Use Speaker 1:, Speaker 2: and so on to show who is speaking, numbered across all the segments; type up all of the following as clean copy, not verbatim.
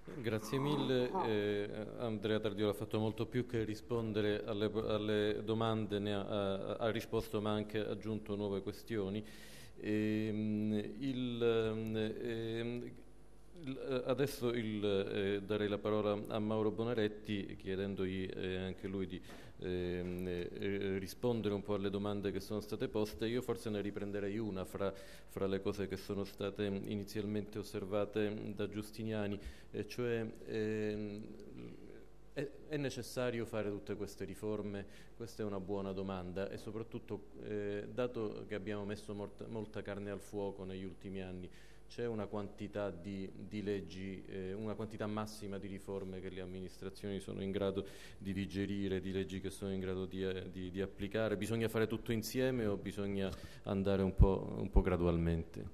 Speaker 1: Grazie mille. Andrea Tardiola ha fatto molto più che rispondere alle domande, ha risposto ma ha anche aggiunto nuove questioni. Adesso darei la parola a Mauro Bonaretti chiedendogli anche lui di rispondere un po' alle domande che sono state poste. Io forse ne riprenderei una fra le cose che sono state inizialmente osservate da Giustiniani, e cioè è necessario fare tutte queste riforme? Questa è una buona domanda, e soprattutto dato che abbiamo messo molta carne al fuoco negli ultimi anni, c'è una quantità di leggi, una quantità massima di riforme che le amministrazioni sono in grado di digerire, di leggi che sono in grado di applicare? Bisogna fare tutto insieme o bisogna andare un po' gradualmente?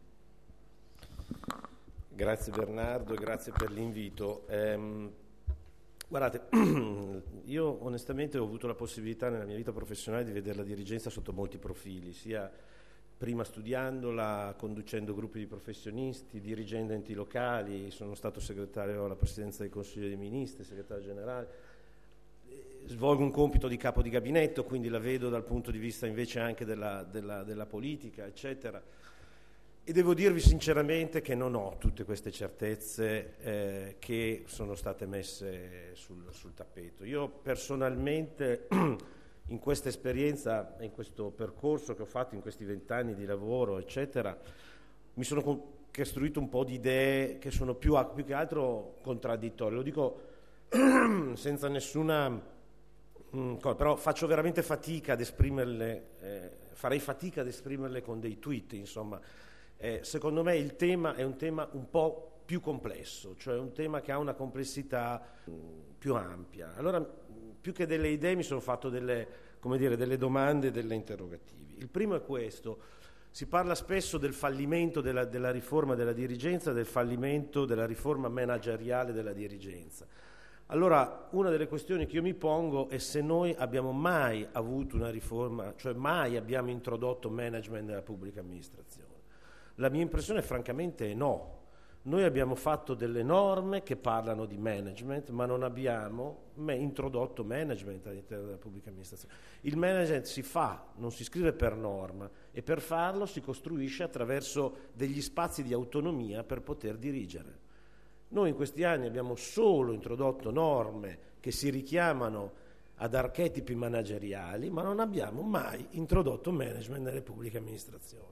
Speaker 2: Grazie Bernardo e grazie per l'invito. Guardate, io onestamente ho avuto la possibilità nella mia vita professionale di vedere la dirigenza sotto molti profili, sia prima studiandola, conducendo gruppi di professionisti, dirigendo enti locali, sono stato segretario alla Presidenza del Consiglio dei Ministri, segretario generale, svolgo un compito di capo di gabinetto, quindi la vedo dal punto di vista invece anche della politica, eccetera. E devo dirvi sinceramente che non ho tutte queste certezze che sono state messe sul tappeto. Io personalmente in questa esperienza, in questo percorso che ho fatto in questi 20 anni di lavoro, eccetera, mi sono costruito un po' di idee che sono più che altro contraddittorie. Lo dico senza nessuna cosa, però faccio veramente fatica ad esprimerle, farei fatica ad esprimerle con dei tweet, insomma. Secondo me il tema è un tema un po' più complesso, cioè un tema che ha una complessità più ampia. Allora, più che delle idee mi sono fatto delle domande, delle interrogativi. Il primo è questo: si parla spesso del fallimento della riforma della dirigenza, del fallimento della riforma manageriale della dirigenza. Allora, una delle questioni che io mi pongo è se noi abbiamo mai avuto una riforma, cioè mai abbiamo introdotto management nella pubblica amministrazione. La mia impressione francamente è no. Noi abbiamo fatto delle norme che parlano di management, ma non abbiamo introdotto management all'interno della pubblica amministrazione. Il management si fa, non si scrive per norma, e per farlo si costruisce attraverso degli spazi di autonomia per poter dirigere. Noi in questi anni abbiamo solo introdotto norme che si richiamano ad archetipi manageriali, ma non abbiamo mai introdotto management nelle pubbliche amministrazioni.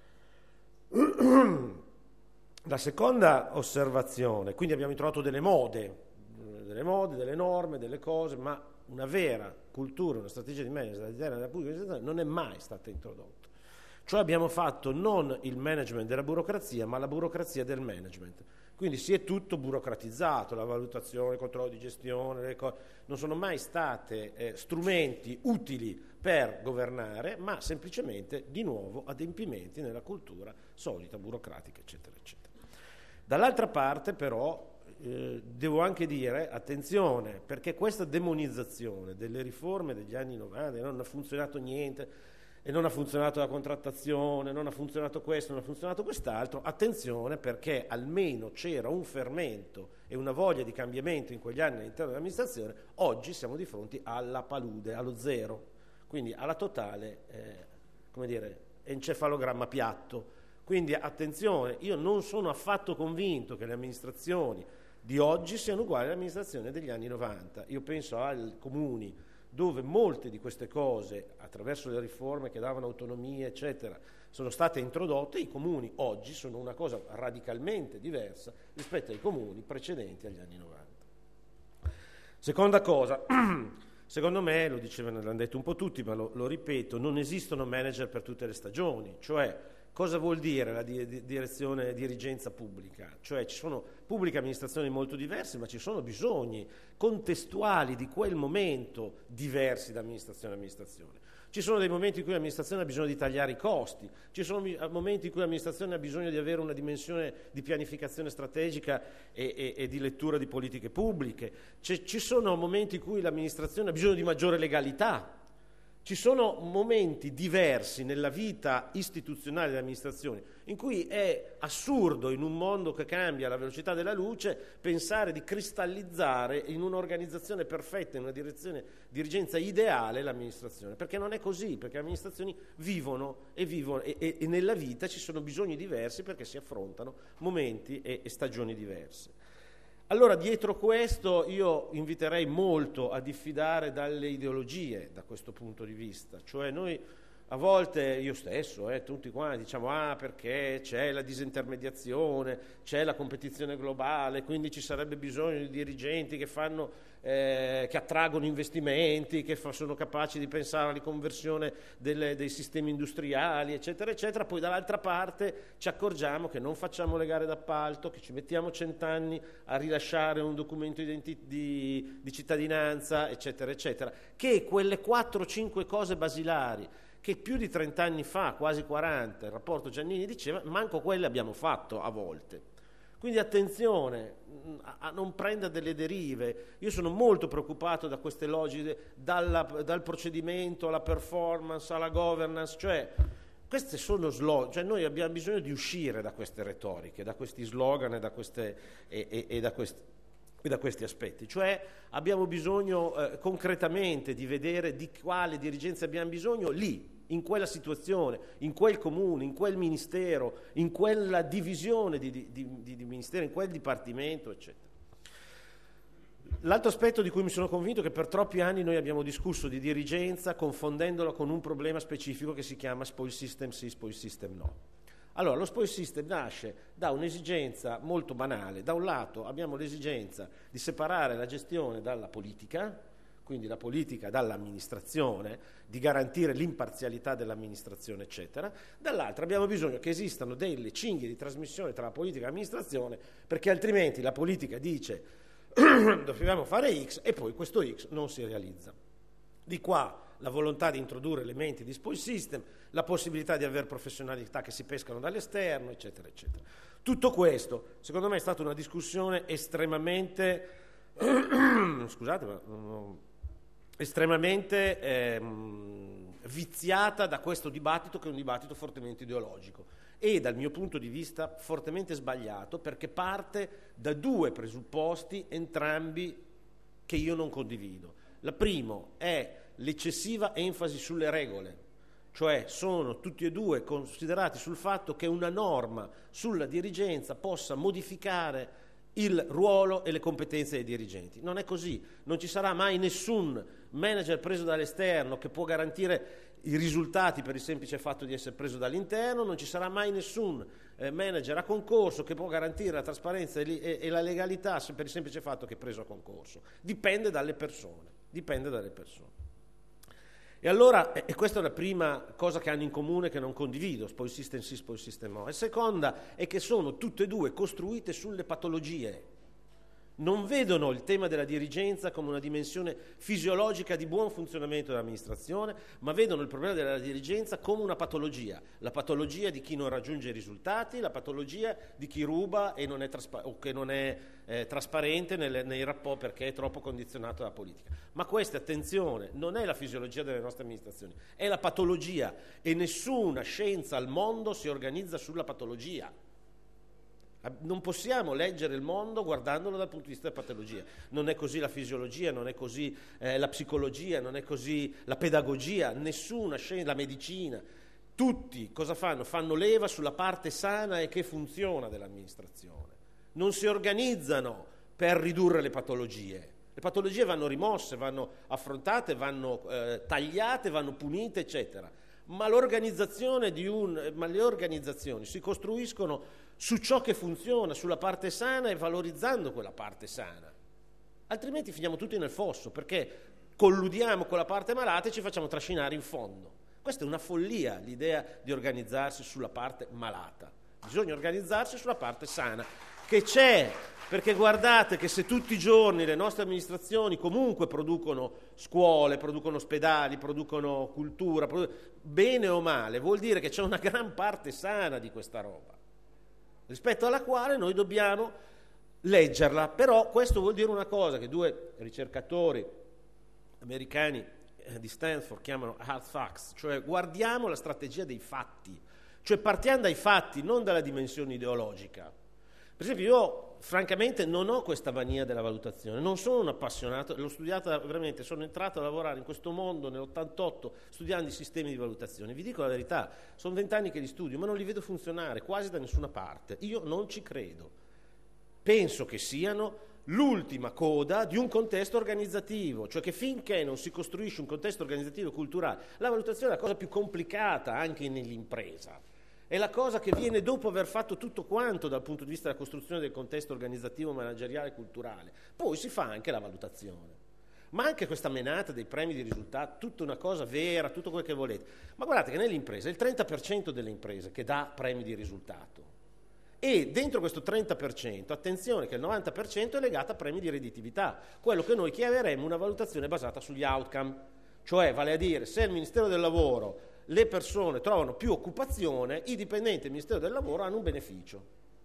Speaker 2: La seconda osservazione, quindi abbiamo introdotto delle mode, delle norme, delle cose, ma una vera cultura, una strategia di management all'interno della pubblica amministrazione non è mai stata introdotta. Cioè abbiamo fatto non il management della burocrazia, ma la burocrazia del management. Quindi si è tutto burocratizzato, la valutazione, il controllo di gestione, le cose non sono mai state strumenti utili per governare, ma semplicemente di nuovo adempimenti nella cultura solita, burocratica, eccetera, eccetera. Dall'altra parte però devo anche dire, attenzione, perché questa demonizzazione delle riforme degli anni 90, non ha funzionato niente, e non ha funzionato la contrattazione, non ha funzionato questo, non ha funzionato quest'altro, attenzione, perché almeno c'era un fermento e una voglia di cambiamento in quegli anni all'interno dell'amministrazione. Oggi siamo di fronte alla palude, allo zero, quindi alla totale encefalogramma piatto. Quindi attenzione, io non sono affatto convinto che le amministrazioni di oggi siano uguali alle amministrazioni degli anni 90. Io penso ai comuni dove molte di queste cose, attraverso le riforme che davano autonomia, eccetera, sono state introdotte. I comuni oggi sono una cosa radicalmente diversa rispetto ai comuni precedenti agli anni 90. Seconda cosa, secondo me, lo dicevano, l'hanno detto un po' tutti, ma lo ripeto, non esistono manager per tutte le stagioni, cioè cosa vuol dire la dirigenza pubblica? Cioè ci sono pubbliche amministrazioni molto diverse, ma ci sono bisogni contestuali di quel momento diversi da amministrazione a amministrazione. Ci sono dei momenti in cui l'amministrazione ha bisogno di tagliare i costi, ci sono momenti in cui l'amministrazione ha bisogno di avere una dimensione di pianificazione strategica e di lettura di politiche pubbliche, ci sono momenti in cui l'amministrazione ha bisogno di maggiore legalità. Ci sono momenti diversi nella vita istituzionale delle amministrazioni in cui è assurdo, in un mondo che cambia alla velocità della luce, pensare di cristallizzare in un'organizzazione perfetta, in una dirigenza ideale l'amministrazione, perché non è così, perché le amministrazioni vivono e nella vita ci sono bisogni diversi perché si affrontano momenti e stagioni diverse. Allora, dietro questo io inviterei molto a diffidare dalle ideologie da questo punto di vista, cioè noi a volte, io stesso, tutti quanti diciamo perché c'è la disintermediazione, c'è la competizione globale, quindi ci sarebbe bisogno di dirigenti che che attraggono investimenti, che sono capaci di pensare alla riconversione dei sistemi industriali, eccetera, eccetera. Poi dall'altra parte ci accorgiamo che non facciamo le gare d'appalto, che ci mettiamo 100 anni a rilasciare un documento di cittadinanza, eccetera, eccetera. Che quelle 4-5 cose basilari che più di 30 anni fa, quasi 40, il rapporto Giannini diceva, manco quelle abbiamo fatto a volte. Quindi attenzione a non prendere delle derive. Io sono molto preoccupato da queste logiche, dal procedimento alla performance, alla governance, cioè queste sono slogan, cioè noi abbiamo bisogno di uscire da queste retoriche, da questi slogan e da questi aspetti, cioè abbiamo bisogno concretamente di vedere di quale dirigenza abbiamo bisogno lì, in quella situazione, in quel comune, in quel ministero, in quella divisione di ministero, in quel dipartimento, eccetera. L'altro aspetto di cui mi sono convinto è che per troppi anni noi abbiamo discusso di dirigenza confondendolo con un problema specifico che si chiama spoil system sì, spoil system no. Allora, lo spoil system nasce da un'esigenza molto banale. Da un lato abbiamo l'esigenza di separare la gestione dalla politica, quindi la politica dall'amministrazione, di garantire l'imparzialità dell'amministrazione, eccetera. Dall'altro abbiamo bisogno che esistano delle cinghie di trasmissione tra la politica e l'amministrazione, perché altrimenti la politica dice dobbiamo fare X e poi questo X non si realizza. Di qua la volontà di introdurre elementi di spoil system, la possibilità di avere professionalità che si pescano dall'esterno, eccetera, eccetera. Tutto questo, secondo me, è stata una discussione estremamente viziata da questo dibattito, che è un dibattito fortemente ideologico e dal mio punto di vista fortemente sbagliato, perché parte da due presupposti, entrambi che io non condivido. Il primo è l'eccessiva enfasi sulle regole, cioè sono tutti e due considerati sul fatto che una norma sulla dirigenza possa modificare il ruolo e le competenze dei dirigenti. Non è così, non ci sarà mai nessun manager preso dall'esterno che può garantire i risultati per il semplice fatto di essere preso dall'interno, non ci sarà mai nessun manager a concorso che può garantire la trasparenza e la legalità per il semplice fatto che è preso a concorso. Dipende dalle persone. E allora, e questa è la prima cosa che hanno in comune che non condivido, spoil system sì, spoil system no. La seconda è che sono tutte e due costruite sulle patologie. Non vedono il tema della dirigenza come una dimensione fisiologica di buon funzionamento dell'amministrazione, ma vedono il problema della dirigenza come una patologia. La patologia di chi non raggiunge i risultati, la patologia di chi ruba e non è o che non è trasparente nei rapporti perché è troppo condizionato dalla politica. Ma questa, attenzione, non è la fisiologia delle nostre amministrazioni, è la patologia, e nessuna scienza al mondo si organizza sulla patologia. Non possiamo leggere il mondo guardandolo dal punto di vista della patologia. Non è così la fisiologia, non è così la psicologia, non è così la pedagogia, nessuna scienza, la medicina. Tutti cosa fanno? Fanno leva sulla parte sana e che funziona dell'amministrazione. Non si organizzano per ridurre le patologie. Le patologie vanno rimosse, vanno affrontate, vanno tagliate, vanno punite, eccetera. Ma le organizzazioni si costruiscono su ciò che funziona, sulla parte sana e valorizzando quella parte sana. Altrimenti finiamo tutti nel fosso, perché colludiamo con la parte malata e ci facciamo trascinare in fondo. Questa è una follia, l'idea di organizzarsi sulla parte malata. Bisogna organizzarsi sulla parte sana, che c'è, perché guardate che se tutti i giorni le nostre amministrazioni comunque producono scuole, producono ospedali, producono cultura, bene o male, vuol dire che c'è una gran parte sana di questa roba, rispetto alla quale noi dobbiamo leggerla. Però questo vuol dire una cosa, che due ricercatori americani di Stanford chiamano hard facts, cioè guardiamo la strategia dei fatti, cioè partiamo dai fatti, non dalla dimensione ideologica. Per esempio io francamente non ho questa mania della valutazione, non sono un appassionato, l'ho studiata veramente, sono entrato a lavorare in questo mondo nell'88 studiando i sistemi di valutazione. Vi dico la verità, sono 20 anni che li studio, ma non li vedo funzionare quasi da nessuna parte. Io non ci credo. Penso che siano l'ultima coda di un contesto organizzativo, cioè che finché non si costruisce un contesto organizzativo e culturale, la valutazione è la cosa più complicata anche nell'impresa. È la cosa che viene dopo aver fatto tutto quanto dal punto di vista della costruzione del contesto organizzativo, manageriale e culturale. Poi si fa anche la valutazione. Ma anche questa menata dei premi di risultato, tutta una cosa vera, tutto quello che volete. Ma guardate che nell'impresa è il 30% delle imprese che dà premi di risultato. E dentro questo 30%, attenzione che il 90% è legato a premi di redditività, quello che noi chiameremo una valutazione basata sugli outcome. Cioè, vale a dire, se il Ministero del Lavoro le persone trovano più occupazione, i dipendenti del Ministero del Lavoro hanno un beneficio,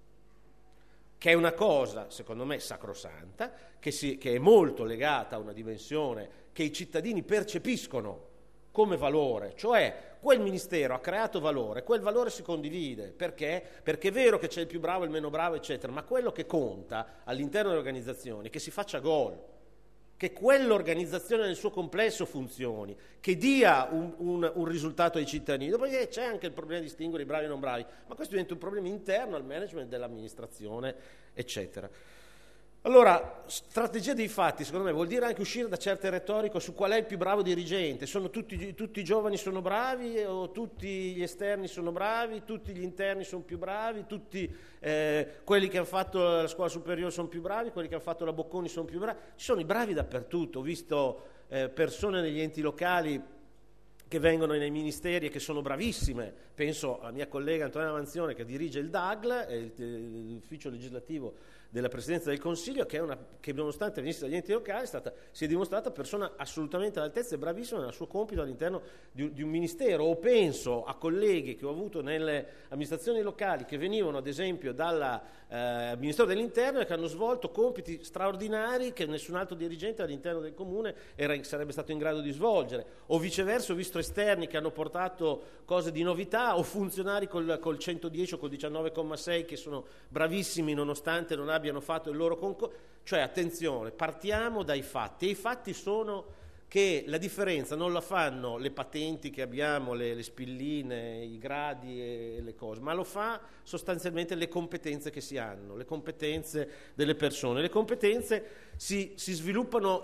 Speaker 2: che è una cosa, secondo me, sacrosanta, che è molto legata a una dimensione che i cittadini percepiscono come valore, cioè quel Ministero ha creato valore, quel valore si condivide, perché? Perché è vero che c'è il più bravo, il meno bravo, eccetera, ma quello che conta all'interno delle organizzazioni è che si faccia gol, che quell'organizzazione nel suo complesso funzioni, che dia un risultato ai cittadini. Dopodiché c'è anche il problema di distinguere i bravi e i non bravi, ma questo diventa un problema interno al management dell'amministrazione, eccetera. Allora, strategia dei fatti, secondo me, vuol dire anche uscire da certe retoriche su qual è il più bravo dirigente. Sono tutti i giovani sono bravi, o tutti gli esterni sono bravi, tutti gli interni sono più bravi, tutti quelli che hanno fatto la scuola superiore sono più bravi, quelli che hanno fatto la Bocconi sono più bravi. Ci sono i bravi dappertutto. Ho visto persone negli enti locali che vengono nei ministeri e che sono bravissime. Penso alla mia collega Antonella Manzione che dirige il DAGL, l'ufficio legislativo della Presidenza del Consiglio, che nonostante venisse dagli enti locali si è dimostrata persona assolutamente all'altezza e bravissima nel suo compito all'interno di un ministero. O penso a colleghi che ho avuto nelle amministrazioni locali che venivano ad esempio dal Ministero dell'Interno e che hanno svolto compiti straordinari che nessun altro dirigente all'interno del comune sarebbe stato in grado di svolgere, o viceversa ho visto esterni che hanno portato cose di novità, o funzionari col 110 o col 19,6 che sono bravissimi nonostante non abbiano fatto il loro concorso. Cioè, attenzione, partiamo dai fatti, e i fatti sono che la differenza non la fanno le patenti che abbiamo, le spilline, i gradi e le cose, ma lo fa sostanzialmente le competenze che si hanno, le competenze delle persone. Le competenze si sviluppano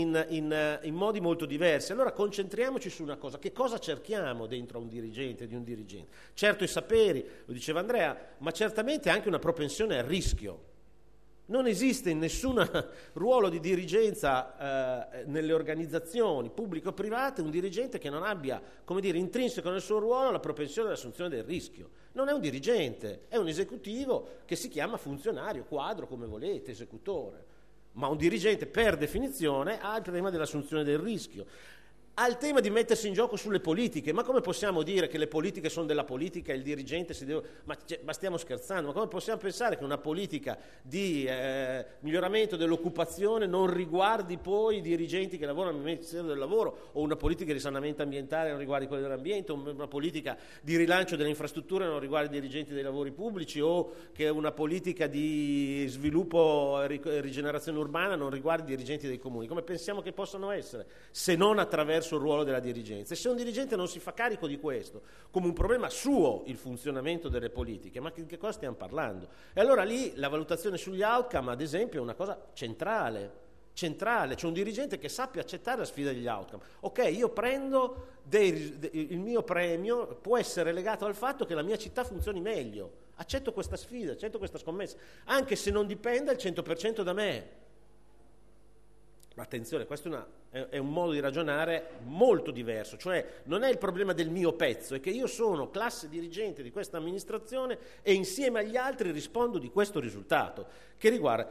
Speaker 2: in modi molto diversi. Allora concentriamoci su una cosa: che cosa cerchiamo dentro a un dirigente, di un dirigente? Certo i saperi, lo diceva Andrea, ma certamente anche una propensione al rischio. Non esiste in nessun ruolo di dirigenza nelle organizzazioni pubbliche o private un dirigente che non abbia, come dire, intrinseco nel suo ruolo la propensione all'assunzione del rischio. Non è un dirigente, è un esecutivo che si chiama funzionario, quadro, come volete, esecutore. Ma un dirigente per definizione ha il problema dell'assunzione del rischio. Ha il tema di mettersi in gioco sulle politiche. Ma come possiamo dire che le politiche sono della politica e il dirigente si deve... Ma stiamo scherzando? Ma come possiamo pensare che una politica di miglioramento dell'occupazione non riguardi poi i dirigenti che lavorano nel Ministero del Lavoro, o una politica di risanamento ambientale non riguardi quelli dell'ambiente, o una politica di rilancio delle infrastrutture non riguardi i dirigenti dei lavori pubblici, o che una politica di sviluppo e rigenerazione urbana non riguardi i dirigenti dei comuni? Come pensiamo che possano essere, se non attraverso il ruolo della dirigenza? E se un dirigente non si fa carico di questo come un problema suo, il funzionamento delle politiche, ma che cosa stiamo parlando? E allora lì la valutazione sugli outcome, ad esempio, è una cosa centrale. C'è un dirigente che sappia accettare la sfida degli outcome. Ok, io prendo il mio premio può essere legato al fatto che la mia città funzioni meglio. Accetto questa sfida, accetto questa scommessa, anche se non dipende al 100% da me. Ma attenzione, questo è un modo di ragionare molto diverso, cioè non è il problema del mio pezzo, è che io sono classe dirigente di questa amministrazione e insieme agli altri rispondo di questo risultato che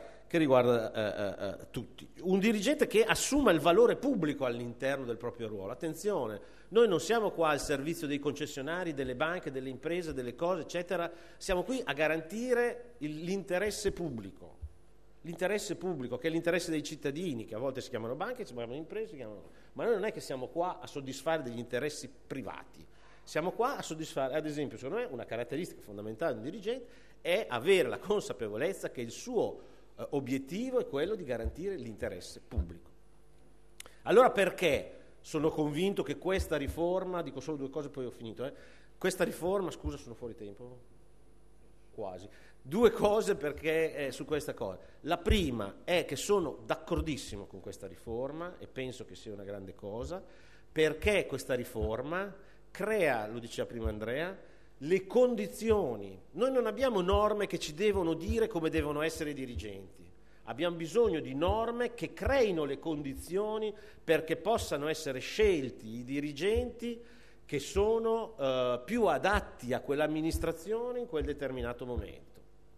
Speaker 2: riguarda tutti. Un dirigente che assuma il valore pubblico all'interno del proprio ruolo. Attenzione, noi non siamo qua al servizio dei concessionari, delle banche, delle imprese, delle cose, eccetera, siamo qui a garantire l'interesse pubblico. l'interesse pubblico, che è l'interesse dei cittadini, che a volte si chiamano banche, si chiamano imprese, ma noi non è che siamo qua a soddisfare degli interessi privati, siamo qua a soddisfare, ad esempio, secondo me una caratteristica fondamentale di un dirigente è avere la consapevolezza che il suo obiettivo è quello di garantire l'interesse pubblico. Allora perché sono convinto che questa riforma, dico solo due cose poi ho finito, questa riforma, scusa sono fuori tempo? Quasi. Due cose perché su questa cosa. La prima è che sono d'accordissimo con questa riforma e penso che sia una grande cosa, perché questa riforma crea, lo diceva prima Andrea, le condizioni. Noi non abbiamo norme che ci devono dire come devono essere i dirigenti. Abbiamo bisogno di norme che creino le condizioni perché possano essere scelti i dirigenti che sono più adatti a quell'amministrazione in quel determinato momento.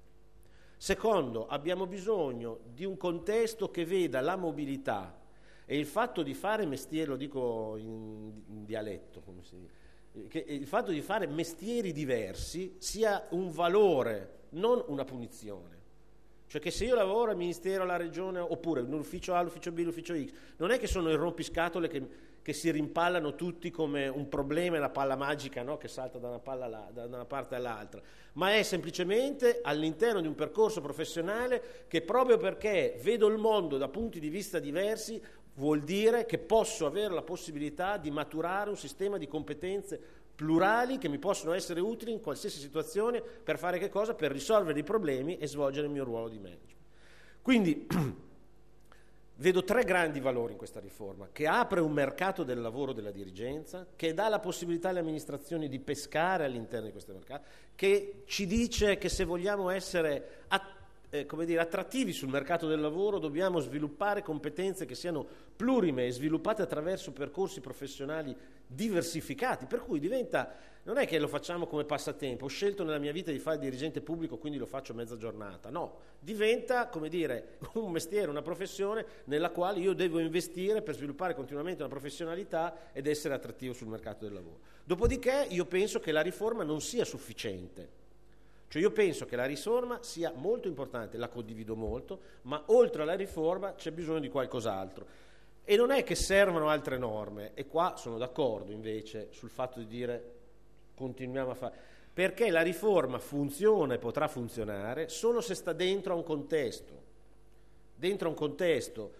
Speaker 2: Secondo, abbiamo bisogno di un contesto che veda la mobilità e il fatto di fare mestiere, lo dico in dialetto, come si dice, che il fatto di fare mestieri diversi sia un valore, non una punizione. Cioè che se io lavoro al Ministero, alla Regione, oppure in ufficio A, l'ufficio B, l'ufficio X, non è che sono i rompiscatole che si rimpallano tutti come un problema e la palla magica, no? Che salta da una parte all'altra, ma è semplicemente all'interno di un percorso professionale che proprio perché vedo il mondo da punti di vista diversi vuol dire che posso avere la possibilità di maturare un sistema di competenze plurali che mi possono essere utili in qualsiasi situazione per fare che cosa? Per risolvere i problemi e svolgere il mio ruolo di management. Quindi vedo tre grandi valori in questa riforma, che apre un mercato del lavoro della dirigenza, che dà la possibilità alle amministrazioni di pescare all'interno di questo mercato, che ci dice che se vogliamo essere attrattivi sul mercato del lavoro dobbiamo sviluppare competenze che siano plurime e sviluppate attraverso percorsi professionali diversificati, per cui non è che lo facciamo come passatempo, ho scelto nella mia vita di fare dirigente pubblico quindi lo faccio mezza giornata, no, diventa un mestiere, una professione nella quale io devo investire per sviluppare continuamente una professionalità ed essere attrattivo sul mercato del lavoro. Dopodiché io penso che la riforma non sia sufficiente. Cioè io penso che la riforma sia molto importante, la condivido molto, ma oltre alla riforma c'è bisogno di qualcos'altro. E non è che servano altre norme, e qua sono d'accordo invece sul fatto di dire continuiamo a fare, perché la riforma funziona e potrà funzionare solo se sta dentro a un contesto. Dentro a un contesto.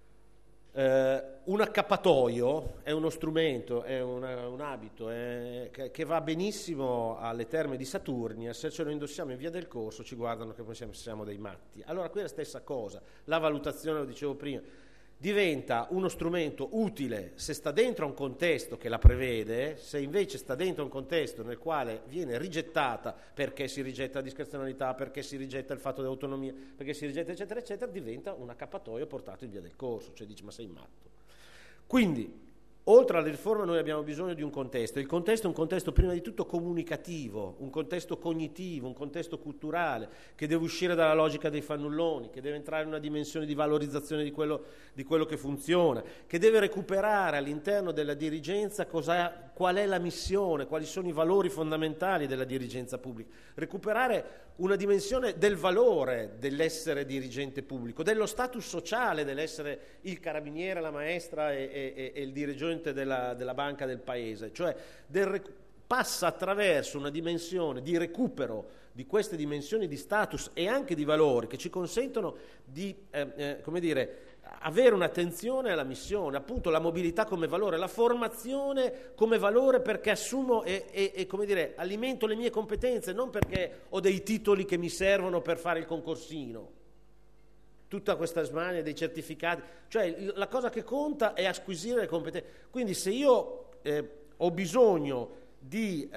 Speaker 2: Un accappatoio è uno strumento, è un abito che va benissimo alle Terme di Saturnia, se ce lo indossiamo in via del Corso ci guardano che siamo dei matti. Allora qui è la stessa cosa, la valutazione, lo dicevo prima, diventa uno strumento utile se sta dentro a un contesto che la prevede, se invece sta dentro a un contesto nel quale viene rigettata perché si rigetta la discrezionalità, perché si rigetta il fatto dell'autonomia, perché si rigetta eccetera eccetera, diventa un accappatoio portato in via del Corso, cioè dici ma sei matto. Quindi oltre alla riforma noi abbiamo bisogno di un contesto, il contesto è un contesto prima di tutto comunicativo, un contesto cognitivo, un contesto culturale che deve uscire dalla logica dei fannulloni, che deve entrare in una dimensione di valorizzazione di quello che funziona, che deve recuperare all'interno della dirigenza qual è la missione, quali sono i valori fondamentali della dirigenza pubblica, recuperare una dimensione del valore dell'essere dirigente pubblico, dello status sociale dell'essere il carabiniere, la maestra e il dirigente della banca del paese, cioè passa attraverso una dimensione di recupero di queste dimensioni di status e anche di valori che ci consentono di avere un'attenzione alla missione, appunto la mobilità come valore, la formazione come valore perché assumo e alimento le mie competenze, non perché ho dei titoli che mi servono per fare il concorsino. Tutta questa smania dei certificati, cioè la cosa che conta è acquisire le competenze. Quindi se io ho bisogno di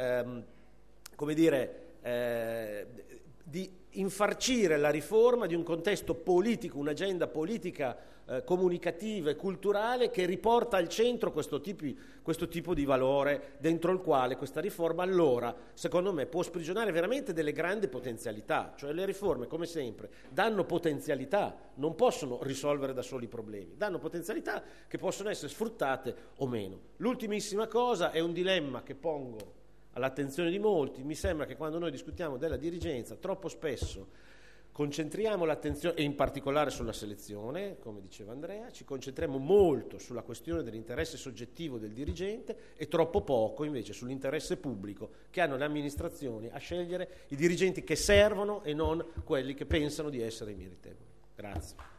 Speaker 2: infarcire la riforma di un contesto politico, un'agenda politica comunicativa e culturale che riporta al centro questo tipo di valore dentro il quale questa riforma allora secondo me può sprigionare veramente delle grandi potenzialità, cioè le riforme come sempre danno potenzialità, non possono risolvere da soli i problemi, danno potenzialità che possono essere sfruttate o meno. L'ultimissima cosa è un dilemma che pongo all'attenzione di molti, mi sembra che quando noi discutiamo della dirigenza troppo spesso Concentriamo l'attenzione, e in particolare sulla selezione, come diceva Andrea, ci concentriamo molto sulla questione dell'interesse soggettivo del dirigente e troppo poco invece sull'interesse pubblico che hanno le amministrazioni a scegliere i dirigenti che servono e non quelli che pensano di essere meritevoli. Grazie.